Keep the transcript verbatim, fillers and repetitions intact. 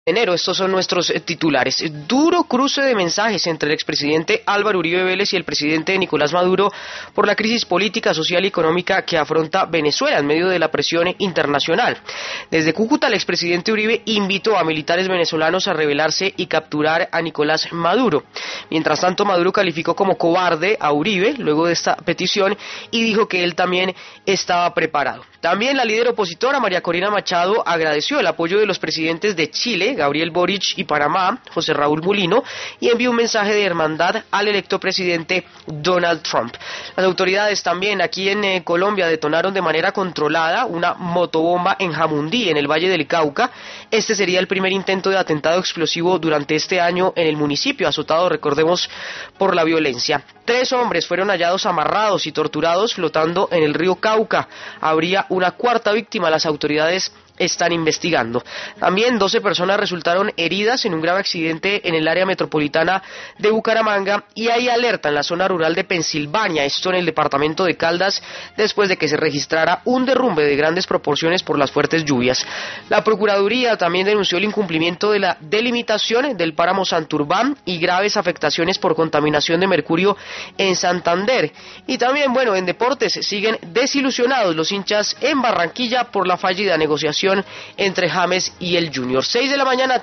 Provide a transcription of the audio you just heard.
Enero, estos son nuestros titulares. Duro cruce de mensajes entre el expresidente Álvaro Uribe Vélez y el presidente Nicolás Maduro por la crisis política, social y económica que afronta Venezuela en medio de la presión internacional. Desde Cúcuta, el expresidente Uribe invitó a militares venezolanos a rebelarse y capturar a Nicolás Maduro. Mientras tanto, Maduro calificó como cobarde a Uribe luego de esta petición y dijo que él también estaba preparado. También la líder opositora María Corina Machado agradeció el apoyo de los presidentes de Chile, Gabriel Boric, y Panamá, José Raúl Mulino, y envió un mensaje de hermandad al electo presidente Donald Trump. Las autoridades también aquí en eh, Colombia detonaron de manera controlada una motobomba en Jamundí, en el Valle del Cauca. Este sería el primer intento de atentado explosivo durante este año en el municipio, azotado, recordemos, por la violencia. Tres hombres fueron hallados amarrados y torturados flotando en el río Cauca. Habría una cuarta víctima, las autoridades están investigando. También doce personas resultaron heridas en un grave accidente en el área metropolitana de Bucaramanga y hay alerta en la zona rural de Pensilvania, esto en el departamento de Caldas, después de que se registrara un derrumbe de grandes proporciones por las fuertes lluvias. La Procuraduría también denunció el incumplimiento de la delimitación del páramo Santurbán y graves afectaciones por contaminación de mercurio en Santander. Y también, bueno, en deportes siguen desilusionados los hinchas en Barranquilla por la fallida negociación entre James y el Junior. seis de la mañana.